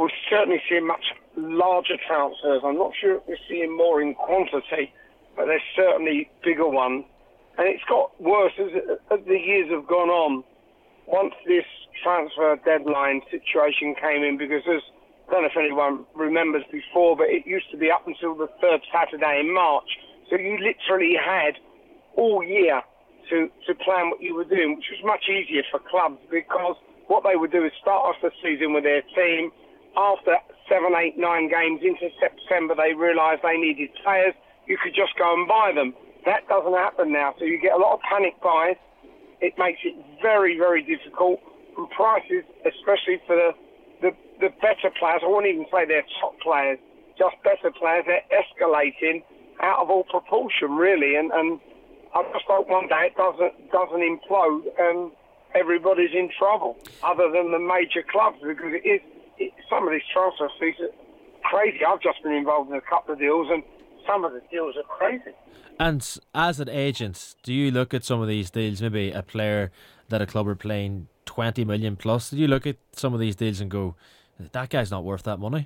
we're certainly seeing much larger transfers. I'm not sure if we're seeing more in quantity, but there's certainly bigger ones. And it's got worse as the years have gone on. Once this transfer deadline situation came in, because I don't know if anyone remembers before, but it used to be up until the third Saturday in March. So you literally had all year to plan what you were doing, which was much easier for clubs, because what they would do is start off the season with their team. After 7, 8, 9 games into September, they realised they needed players. You could just go and buy them. That doesn't happen now, so you get a lot of panic buys. It makes it very, very difficult. And prices, especially for the better players, I won't even say they're top players, just better players, they're escalating out of all proportion, really. And I just hope one day it doesn't implode and everybody's in trouble, other than the major clubs, because some of these transfer fees are crazy. I've just been involved in a couple of deals, and some of the deals are crazy. And as an agent, do you look at some of these deals, maybe a player that a club are playing 20 million plus, do you look at some of these deals and go, that guy's not worth that money?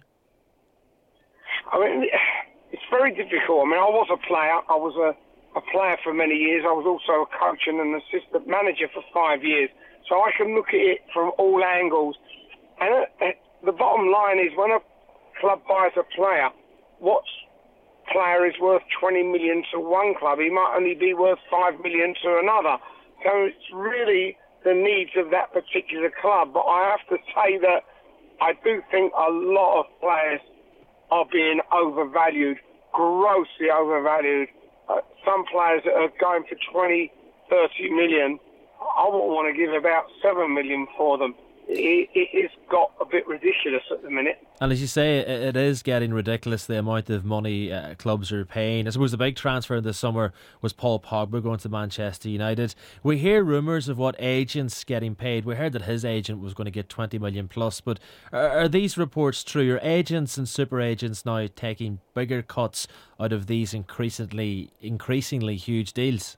I mean, it's very difficult. I mean, I was a player. I was a player for many years. I was also a coach and an assistant manager for 5 years. So I can look at it from all angles. And the bottom line is, when a club buys a player, what player is worth 20 million to one club, he might only be worth 5 million to another. So it's really the needs of that particular club. But I have to say that I do think a lot of players are being overvalued, grossly overvalued. Some players that are going for 20, 30 million, I wouldn't want to give about 7 million for them. It has got a bit ridiculous at the minute. And as you say, it is getting ridiculous, the amount of money clubs are paying. I suppose the big transfer this summer was Paul Pogba going to Manchester United. We hear rumours of what agents getting paid. We heard that his agent was going to get 20 million plus, but are these reports true? Are agents and super agents now taking bigger cuts out of these increasingly huge deals?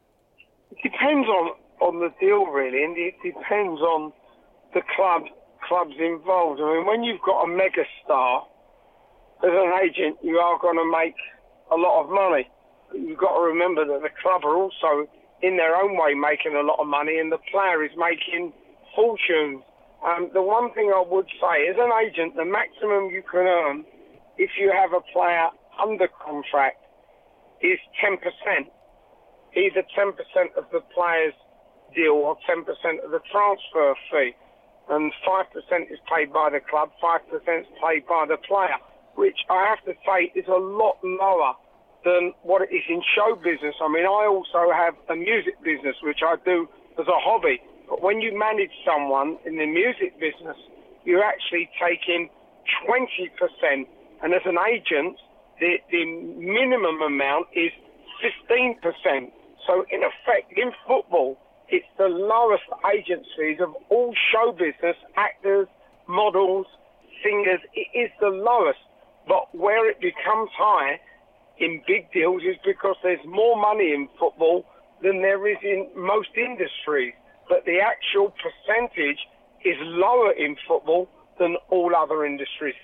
It depends on the deal, really, and it depends on the clubs involved. I mean, when you've got a mega star, as an agent, you are going to make a lot of money. But you've got to remember that the club are also, in their own way, making a lot of money, and the player is making fortunes. The one thing I would say, as an agent, the maximum you can earn if you have a player under contract is 10%. Either 10% of the player's deal or 10% of the transfer fee. And 5% is paid by the club, 5% is paid by the player, which I have to say is a lot lower than what it is in show business. I mean, I also have a music business, which I do as a hobby. But when you manage someone in the music business, you're actually taking 20%. And as an agent, the minimum amount is 15%. So in effect, in football, it's the lowest agencies of all show business, actors, models, singers. It is the lowest. But where it becomes high in big deals is because there's more money in football than there is in most industries. But the actual percentage is lower in football than all other industries.